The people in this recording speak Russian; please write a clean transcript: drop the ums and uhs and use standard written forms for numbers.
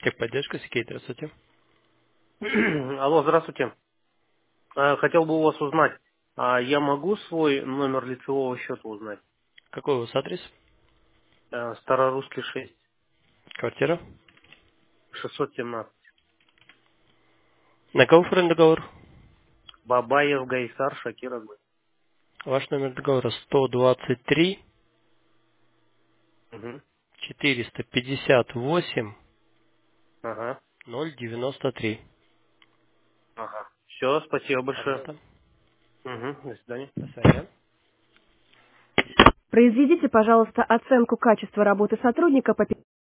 Техподдержка, Сикей, здравствуйте. Алло, здравствуйте. Хотел бы у вас узнать, я могу свой номер лицевого счета узнать? Какой у вас адрес? Старорусский 6, Квартира? 617. На кого оформлен договор? Бабаев Гайсар Шакировой. Ваш номер договора 123 Угу. 458 Ага. 093. Ага. Все, спасибо большое. Понятно. Угу. До свидания. До свидания. Произведите, пожалуйста, оценку качества работы сотрудника по